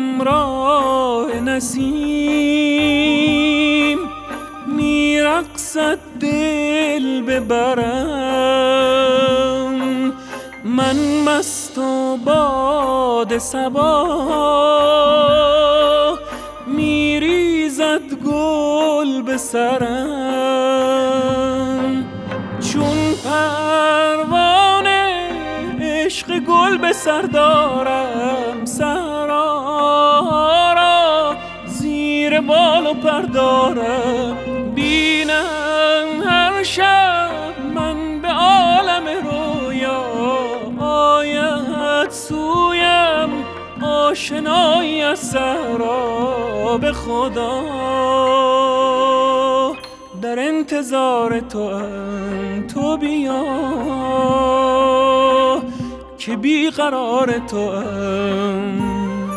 همراه نسیم میرقصد دل ببرم، من مست و باد صبا میریزد گل به سرم، چون پروانه عشق گل به سر دارم، صحرا را زیر بال و پر دارم، بینم هر شب من به عالم رویا آید سویم آشنایی از صحرا. به خدا در انتظار توام، تو بیا که بیقرار توام.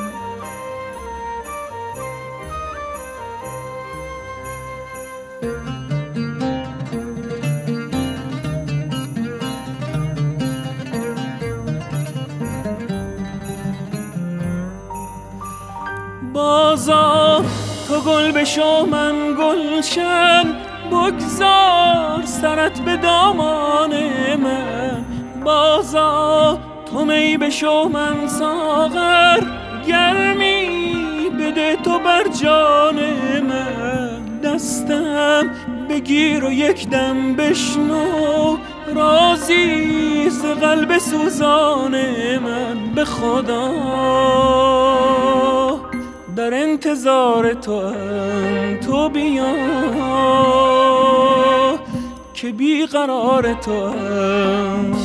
بازا تو گل بشو من گلشن، بگذار سرت به دامان من، بازا تو می بشو من ساغر، گرمی بده تو بر جان من، دستم بگیر و یک دم بشنو رازی ز قلب سوزان من. به خدا در انتظار توام، تو بیا که بیقرار توام.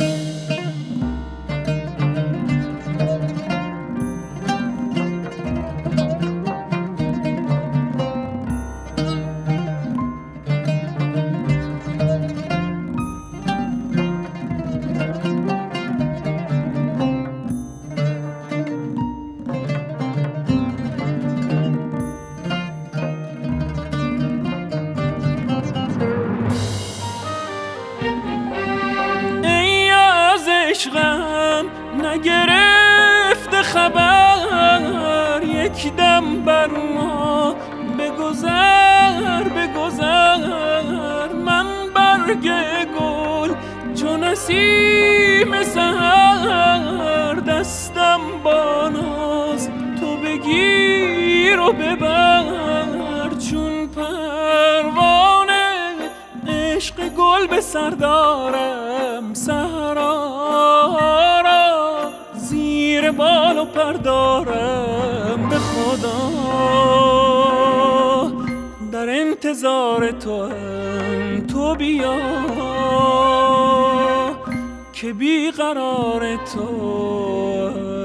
عشقم نگرفت خبر، یک دم بر ما بگذر بگذر، من برگ گل چون نسیم سحر، دستم با ناز تو بگیر و ببر، چون پروانه عشق گل به سر دارم، صحرا را زیر بال و پر دارم. به خدا در انتظار توام، تو بیا که بیقرار تو.